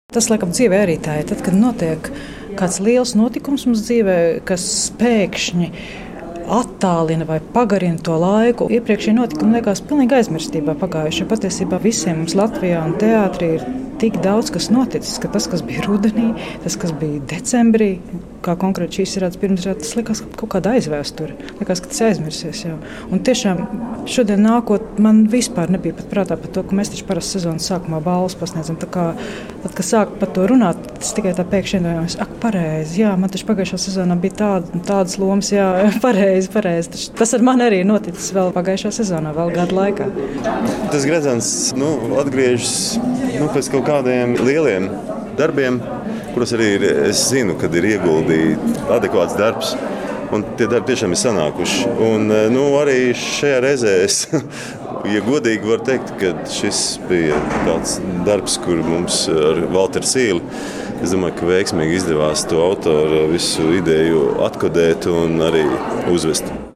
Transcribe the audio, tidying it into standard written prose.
Tas, laikam, dzīvē arī tā ir. Tad, kad notiek kāds liels notikums mums dzīvē, kas pēkšņi attālina vai pagarina to laiku. Iepriekšējie notikumi liekas pilnīgi aizmirstībā pagājuši. Patiesībā visiem mums Latvijā un teātrī ir tik daudz, kas noticis, ka tas, kas bija rudenī, tas, kas bija decembrī, kā konkrēti šīs izrādes pirmizrādes, tas likās kaut kāda aizvēsture. Likās, ka tas aizmirsies jau. Un tiešām šodien nākot, man vispār nebija pat prātā par to, ka mēs taču parasti sezonas sākumā balvas pasniedzam. Tā kā, tad, kad sāk par to runāt, tas tikai tā pēkšņi iedojāmies, pareizi, jā, man taču pagājušā sezonā bija tādas lomas, jā, pareizi. Tas ar mani arī noticis vēl pagājušā sezonā, vēl gadu laikā. Tas gredzens atgriežas pēc kaut kādiem lieliem darbiem, kuros arī es zinu, kad ir ieguldīts adekvāts darbs. Un tie darbi tiešām ir sanākuši. Un, arī šajā reizē es, ja godīgi varu teikt, ka šis bija tāds darbs, kur mums ar Valteru Sīli, es domāju, ka veiksmīgi izdevās to autoru visu ideju atkodēt un arī uzvest.